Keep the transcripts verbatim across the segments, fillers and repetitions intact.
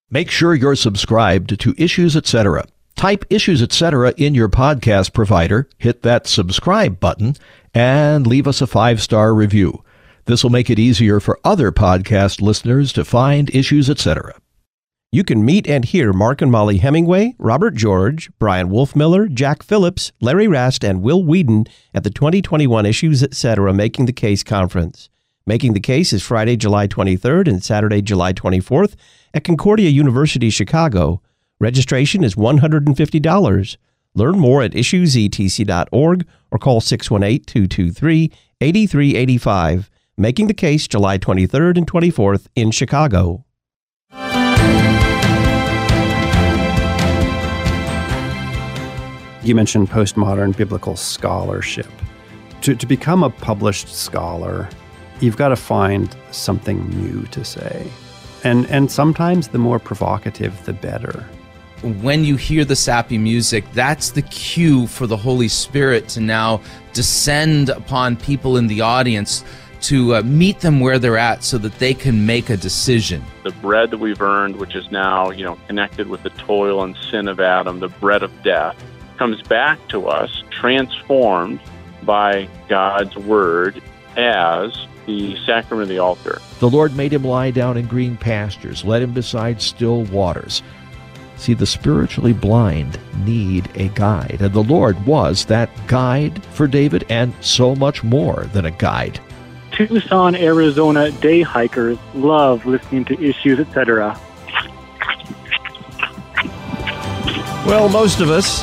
Make sure you're subscribed to Issues Etc. Type Issues Etc. in your podcast provider, hit that subscribe button, and leave us a five-star review. This will make it easier for other podcast listeners to find Issues Etc. You can meet and hear Mark and Molly Hemingway, Robert George, Brian Wolfmiller, Jack Phillips, Larry Rast, and Will Whedon at the twenty twenty-one Issues Etc. Making the Case Conference. Making the Case is Friday, July twenty-third and Saturday, July twenty-fourth at Concordia University, Chicago. Registration is one hundred fifty dollars. Learn more at issues e t c dot org or call six one eight, two two three, eight three eight five. Making the Case, July twenty-third and twenty-fourth in Chicago. You mentioned postmodern biblical scholarship. To, to become a published scholar, you've got to find something new to say. And, and sometimes the more provocative, the better. When you hear the sappy music, that's the cue for the Holy Spirit to now descend upon people in the audience to uh, meet them where they're at so that they can make a decision. The bread that we've earned, which is now, you know, connected with the toil and sin of Adam, the bread of death, comes back to us transformed by God's word as the sacrament of the altar. The Lord made him lie down in green pastures, led him beside still waters. See, the spiritually blind need a guide, and the Lord was that guide for David, and so much more than a guide. Tucson, Arizona day hikers love listening to Issues Etc. Well, most of us,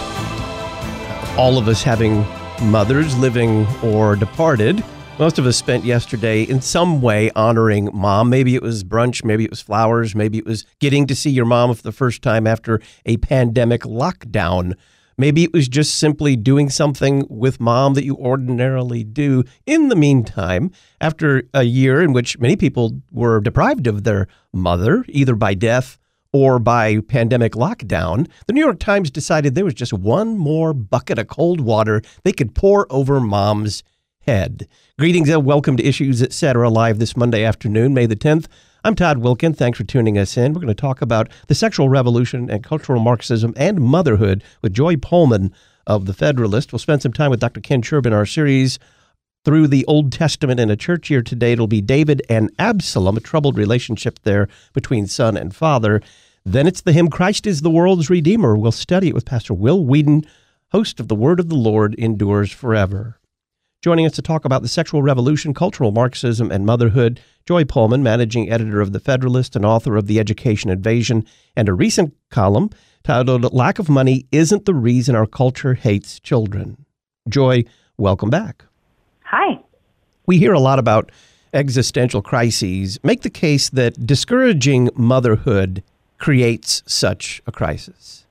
all of us having mothers living or departed, most of us spent yesterday in some way honoring mom. Maybe it was brunch, maybe it was flowers, maybe it was getting to see your mom for the first time after a pandemic lockdown. Maybe it was just simply doing something with mom that you ordinarily do. In the meantime, after a year in which many people were deprived of their mother, either by death or by pandemic lockdown, the New York Times decided there was just one more bucket of cold water they could pour over mom's head. Greetings and welcome to Issues Etc. live this Monday afternoon, May the tenth. I'm Todd Wilkin. Thanks for tuning us in. We're going to talk about the sexual revolution and cultural Marxism and motherhood with Joy Pullmann of The Federalist. We'll spend some time with Doctor Ken Sherb in our series through the Old Testament in a church year. Today it'll be David and Absalom, a troubled relationship there between son and father. Then it's the hymn, Christ is the World's Redeemer. We'll study it with Pastor Will Whedon, host of The Word of the Lord Endures Forever. Joining us to talk about the sexual revolution, cultural Marxism, and motherhood, Joy Pullmann, managing editor of The Federalist and author of The Education Invasion, and a recent column titled Lack of Money Isn't the Reason Our Culture Hates Children. Joy, welcome back. Hi. We hear a lot about existential crises. Make the case that discouraging motherhood creates such a crisis.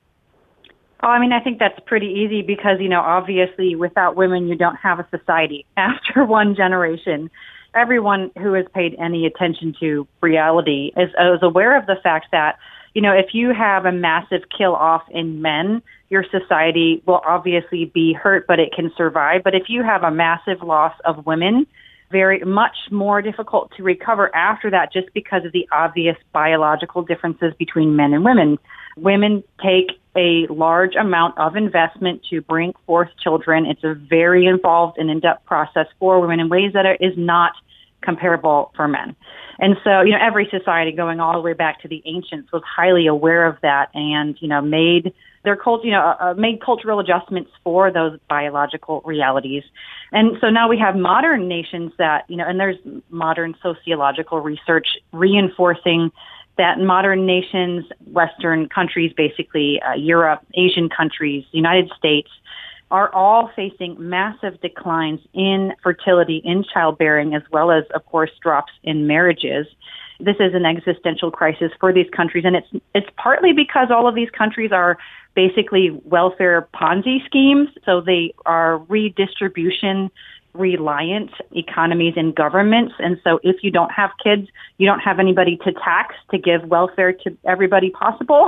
Oh, I mean, I think that's pretty easy because, you know, obviously without women, you don't have a society. After one generation, everyone who has paid any attention to reality is, is aware of the fact that, you know, if you have a massive kill off in men, your society will obviously be hurt, but it can survive. But if you have a massive loss of women, very much more difficult to recover after that just because of the obvious biological differences between men and women. Women take a large amount of investment to bring forth children. It's a very involved and in-depth process for women in ways that are, is not comparable for men. And so, you know, every society going all the way back to the ancients was highly aware of that and, you know, made their cult, you know, uh, made cultural adjustments for those biological realities. And so now we have modern nations that, you know, and there's modern sociological research reinforcing that modern nations, Western countries, basically uh, Europe, Asian countries, United States, are all facing massive declines in fertility, in childbearing, as well as, of course, drops in marriages. This is an existential crisis for these countries, and it's it's partly because all of these countries are basically welfare Ponzi schemes, so they are redistribution reliant economies and governments. And so if you don't have kids, you don't have anybody to tax to give welfare to everybody possible.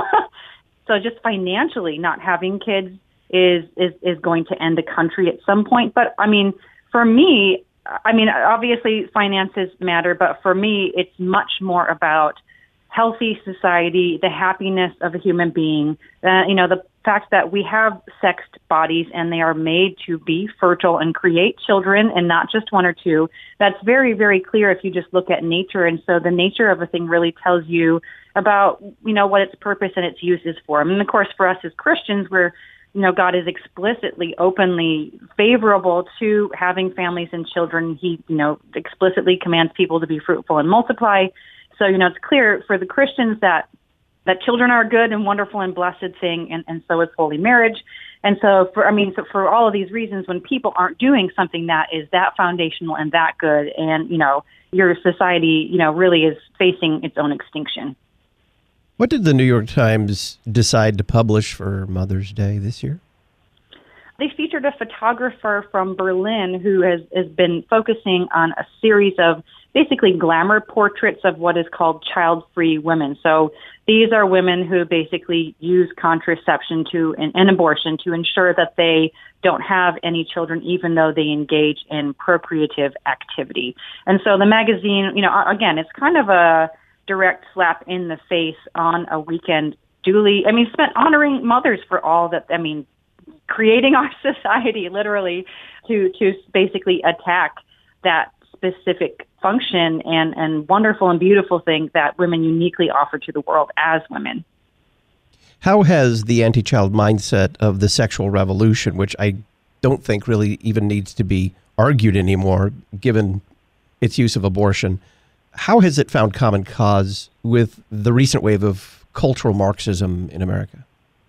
So just financially not having kids is, is, is going to end the country at some point. But I mean, for me, I mean, obviously finances matter, but for me, it's much more about healthy society, the happiness of a human being, uh, you know, the fact that we have sexed bodies and they are made to be fertile and create children and not just one or two. That's very, very clear if you just look at nature. And so the nature of a thing really tells you about, you know, what its purpose and its use is for. I mean, of course, for us as Christians, we're, you know, God is explicitly, openly favorable to having families and children. He, you know, explicitly commands people to be fruitful and multiply. So, you know, it's clear for the Christians that that children are a good and wonderful and blessed thing, and, and so is holy marriage. And so, for I mean, so for all of these reasons, when people aren't doing something that is that foundational and that good, and, you know, your society, you know, really is facing its own extinction. What did the New York Times decide to publish for Mother's Day this year? They featured a photographer from Berlin who has, has been focusing on a series of basically glamour portraits of what is called child-free women. So these are women who basically use contraception to and, and abortion to ensure that they don't have any children, even though they engage in procreative activity. And so the magazine, you know, again, it's kind of a direct slap in the face on a weekend duly, I mean, spent honoring mothers for all that, I mean, creating our society literally to, to basically attack that specific function and, and wonderful and beautiful thing that women uniquely offer to the world as women. How has the anti-child mindset of the sexual revolution, which I don't think really even needs to be argued anymore, given its use of abortion, how has it found common cause with the recent wave of cultural Marxism in America?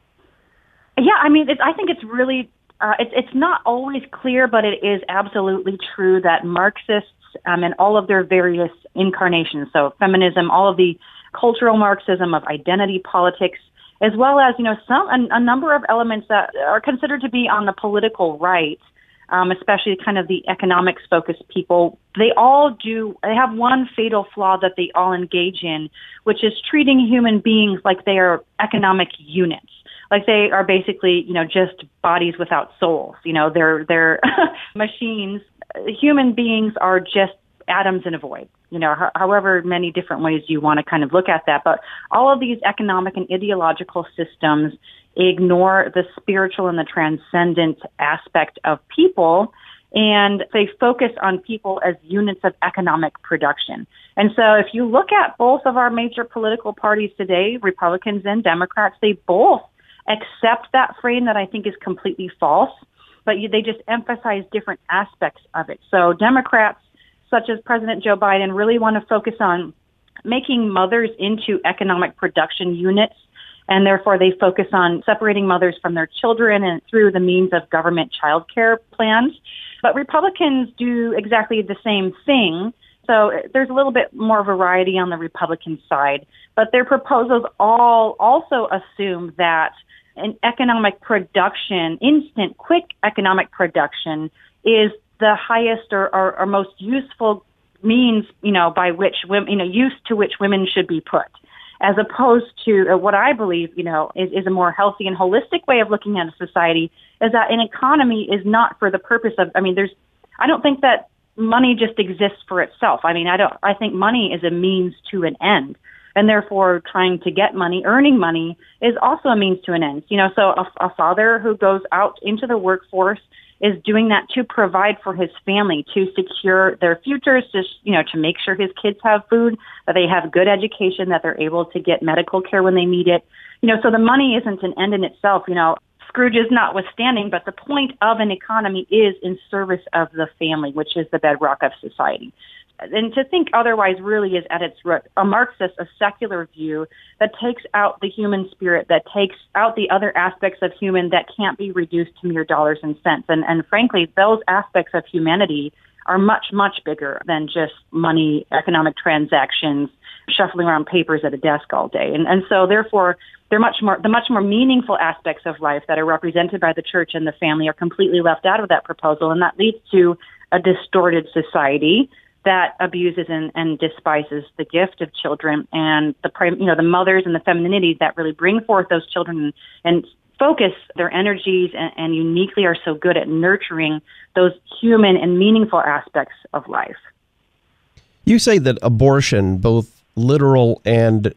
Yeah, I mean, it, I think it's really, uh, it's it's not always clear, but it is absolutely true that Marxists um, and all of their various incarnations, so feminism, all of the cultural Marxism of identity politics, as well as, you know, some a, a number of elements that are considered to be on the political right, um, especially kind of the economics-focused people, they all do, they have one fatal flaw that they all engage in, which is treating human beings like they are economic units. Like they are basically, you know, just bodies without souls. You know, they're they're machines. Human beings are just atoms in a void. You know, ho- however many different ways you want to kind of look at that. But all of these economic and ideological systems ignore the spiritual and the transcendent aspect of people, and they focus on people as units of economic production. And so if you look at both of our major political parties today, Republicans and Democrats, they both accept that frame that I think is completely false, but you, they just emphasize different aspects of it. So Democrats, such as President Joe Biden, really want to focus on making mothers into economic production units, and therefore they focus on separating mothers from their children and through the means of government child care plans. But Republicans do exactly the same thing. So there's a little bit more variety on the Republican side, but their proposals all also assume that an economic production, instant, quick economic production is the highest or, or, or most useful means, you know, by which women, you know, use to which women should be put, as opposed to uh, what I believe, you know, is, is a more healthy and holistic way of looking at a society, is that an economy is not for the purpose of, I mean, there's, I don't think that money just exists for itself. I mean, I don't, I think money is a means to an end. And therefore, trying to get money, earning money, is also a means to an end. You know, so a, a father who goes out into the workforce is doing that to provide for his family, to secure their futures, to, you know, to make sure his kids have food, that they have good education, that they're able to get medical care when they need it. You know, so the money isn't an end in itself. You know, Scrooge is notwithstanding, but the point of an economy is in service of the family, which is the bedrock of society. And to think otherwise really is at its root a Marxist, a secular view that takes out the human spirit, that takes out the other aspects of human that can't be reduced to mere dollars and cents. And, and frankly, those aspects of humanity are much, much bigger than just money, economic transactions, shuffling around papers at a desk all day. And, and so therefore, they're much more, the much more meaningful aspects of life that are represented by the church and the family are completely left out of that proposal. And that leads to a distorted society that abuses and, and despises the gift of children and the, you know, the mothers and the femininity that really bring forth those children and focus their energies and, and uniquely are so good at nurturing those human and meaningful aspects of life. You say that abortion, both literal and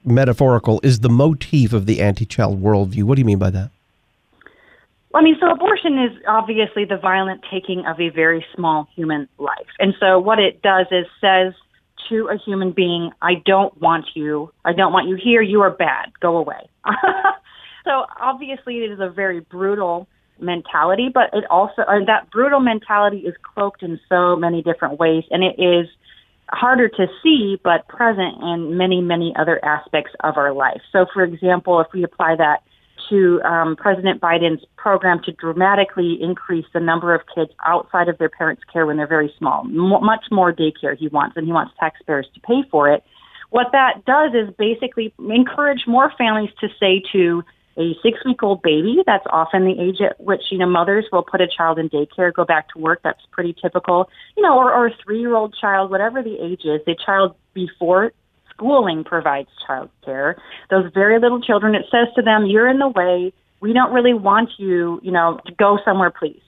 metaphorical, is the motif of the anti-child worldview. What do you mean by that? I mean, so abortion is obviously the violent taking of a very small human life. And so what it does is says to a human being, I don't want you. I don't want you here. You are bad. Go away. So obviously it is a very brutal mentality, but it also, uh, that brutal mentality is cloaked in so many different ways, and it is harder to see, but present in many, many other aspects of our life. So for example, if we apply that to um, President Biden's program to dramatically increase the number of kids outside of their parents' care when they're very small, M- much more daycare he wants, and he wants taxpayers to pay for it. What that does is basically encourage more families to say to a six-week-old baby, that's often the age at which, you know, mothers will put a child in daycare, go back to work, that's pretty typical, you know, or, or a three-year-old child, whatever the age is, the child before schooling provides child care. Those very little children, it says to them, you're in the way, we don't really want you, you know, to go somewhere, please.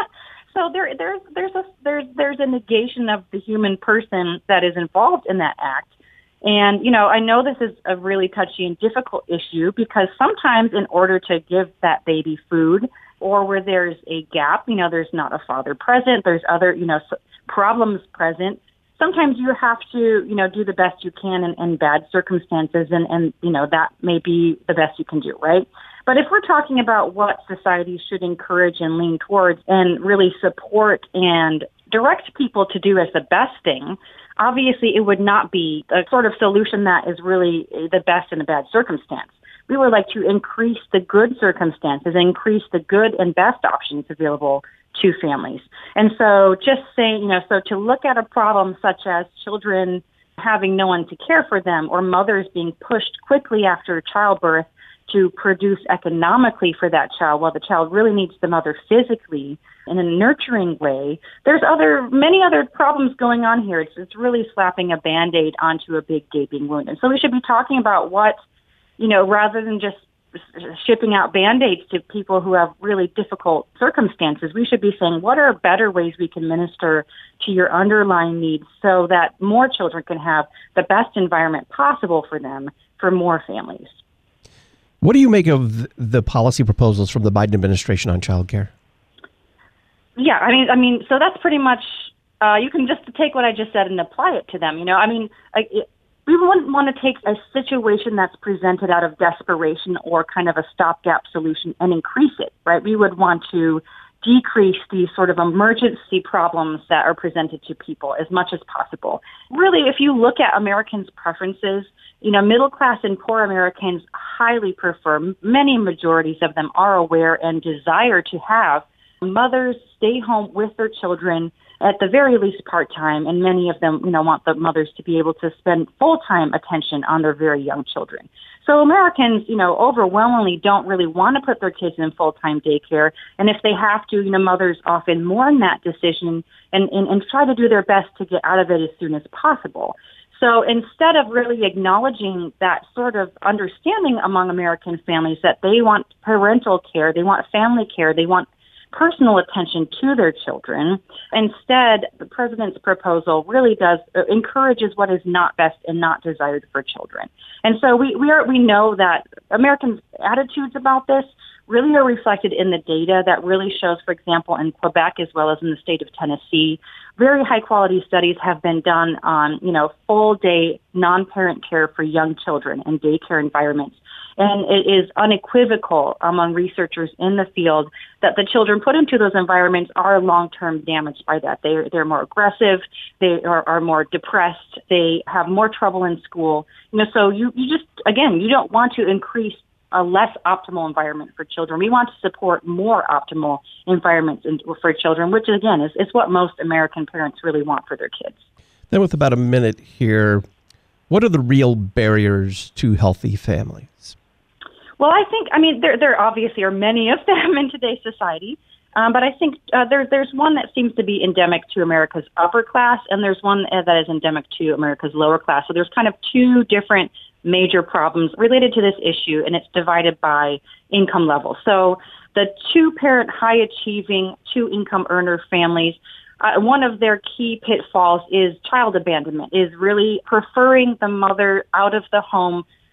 So there, there's, there's a, there's, there's a negation of the human person that is involved in that act. And, you know, I know this is a really touchy and difficult issue because sometimes in order to give that baby food or where there's a gap, you know, there's not a father present, there's other, you know, problems present, sometimes you have to, you know, do the best you can in, in bad circumstances and, and, you know, that may be the best you can do, right? But if we're talking about what society should encourage and lean towards and really support and direct people to do as the best thing, obviously it would not be a sort of solution that is really the best in a bad circumstance. We would like to increase the good circumstances, increase the good and best options available to families. And so just saying, you know, so to look at a problem such as children having no one to care for them or mothers being pushed quickly after childbirth to produce economically for that child while the child really needs the mother physically in a nurturing way. There's other, many other problems going on here. It's, it's really slapping a Band-Aid onto a big gaping wound. And so we should be talking about what, you know, rather than just shipping out Band-Aids to people who have really difficult circumstances, we should be saying, what are better ways we can minister to your underlying needs so that more children can have the best environment possible for them, for more families? What do you make of the policy proposals from the Biden administration on childcare? Yeah, I mean, I mean, so that's pretty much, uh, you can just take what I just said and apply it to them. You know, I mean, I, it, we wouldn't want to take a situation that's presented out of desperation or kind of a stopgap solution and increase it, right? We would want to decrease these sort of emergency problems that are presented to people as much as possible. Really, if you look at Americans' preferences, you know, middle class and poor Americans highly prefer, many majorities of them are aware and desire to have mothers stay home with their children at the very least part-time, and many of them, you know, want the mothers to be able to spend full-time attention on their very young children. So Americans, you know, overwhelmingly don't really want to put their kids in full-time daycare, and if they have to, you know, mothers often mourn that decision and, and, and try to do their best to get out of it as soon as possible. So instead of really acknowledging that sort of understanding among American families that they want parental care, they want family care, they want personal attention to their children. Instead, the president's proposal really does uh, encourages what is not best and not desired for children. And so we we are we know that Americans' attitudes about this really are reflected in the data that really shows, for example, in Quebec as well as in the state of Tennessee, very high quality studies have been done on, you know, full day non-parent care for young children in daycare environments. And it is unequivocal among researchers in the field that the children put into those environments are long-term damaged by that. They, they're more aggressive, they are, are more depressed, they have more trouble in school. You know, so you, you just, again, you don't want to increase a less optimal environment for children. We want to support more optimal environments in, for children, which again is, is what most American parents really want for their kids. Then with about a minute here, what are the real barriers to healthy families? Well, I think, I mean, there there obviously are many of them in today's society, um, but I think uh, there, there's one that seems to be endemic to America's upper class, and there's one that is endemic to America's lower class. So there's kind of two different major problems related to this issue, and it's divided by income level. So the two-parent, high-achieving, two-income earner families, uh, one of their key pitfalls is child abandonment, is really preferring the mother out of the home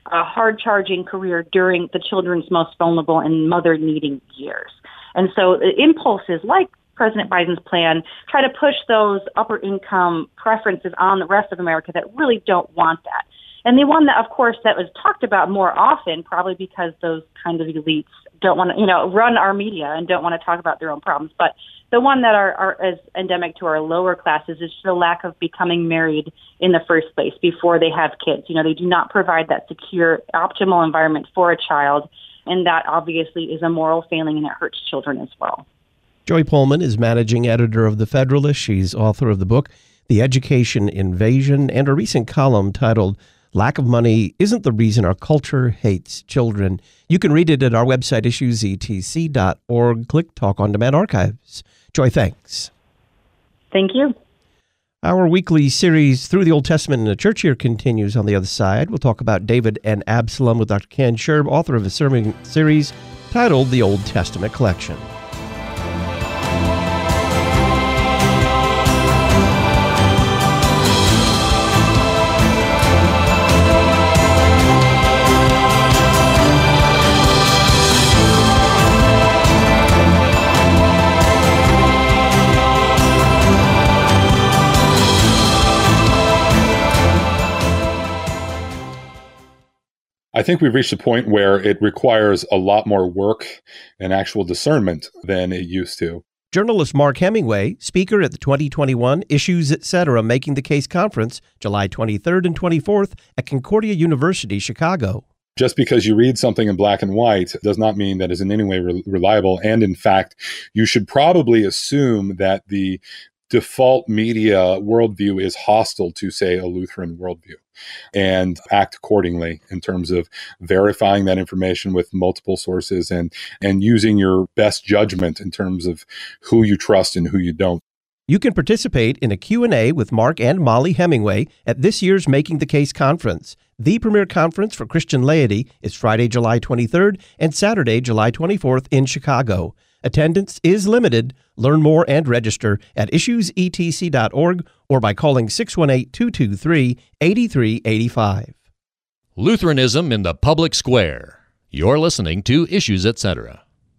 a hard-charging career during the children's most vulnerable and mother-needing years. And so the impulses like President Biden's plan try to push those upper-income preferences on the rest of America that really don't want that. And the one that, of course, that was talked about more often, probably because those kind of elites don't want to, you know, run our media and don't want to talk about their own problems. But the one that are, are as endemic to our lower classes is the lack of becoming married in the first place before they have kids. You know, they do not provide that secure, optimal environment for a child. And that obviously is a moral failing, and it hurts children as well. Joy Pullman is managing editor of The Federalist. She's author of the book, The Education Invasion, and a recent column titled Lack of Money Isn't the Reason Our Culture Hates Children. You can read it at our website, issues e t c dot org. Click Talk on Demand Archives. Joy, thanks. Thank you. Our weekly series Through the Old Testament in the Church here continues on the other side. We'll talk about David and Absalom with Doctor Ken Sherb, author of a sermon series titled The Old Testament Collection. I think we've reached a point where it requires a lot more work and actual discernment than it used to. Journalist Mark Hemingway, speaker at the twenty twenty-one Issues Etc. Making the Case Conference, July twenty-third and twenty-fourth at Concordia University, Chicago. Just because you read something in black and white does not mean that it's in any way re- reliable. And in fact, you should probably assume that the default media worldview is hostile to, say, a Lutheran worldview, and act accordingly in terms of verifying that information with multiple sources and, and using your best judgment in terms of who you trust and who you don't. You can participate in a Q and A with Mark and Molly Hemingway at this year's Making the Case Conference. The premier conference for Christian laity is Friday, July twenty-third and Saturday, July twenty-fourth in Chicago. Attendance is limited. Learn more and register at issues e t c dot org or by calling six one eight, two two three, eight three eight five. Lutheranism in the Public Square. You're listening to Issues Etc.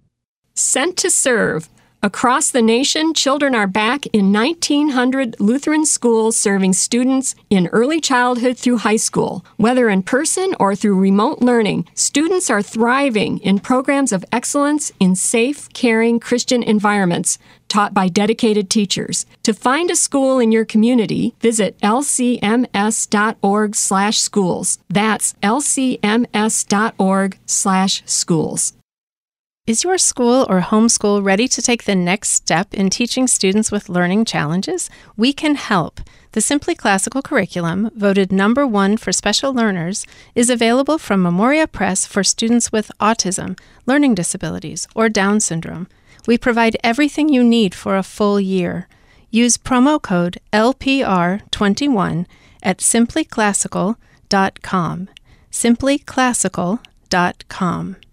Sent to serve. Across the nation, children are back in nineteen hundred Lutheran schools serving students in early childhood through high school. Whether in person or through remote learning, students are thriving in programs of excellence in safe, caring Christian environments taught by dedicated teachers. To find a school in your community, visit l c m s dot org slash schools. That's l c m s dot org slash schools. Is your school or homeschool ready to take the next step in teaching students with learning challenges? We can help. The Simply Classical curriculum, voted number one for special learners, is available from Memoria Press for students with autism, learning disabilities, or Down syndrome. We provide everything you need for a full year. Use promo code L P R twenty-one at simply classical dot com. simply classical dot com.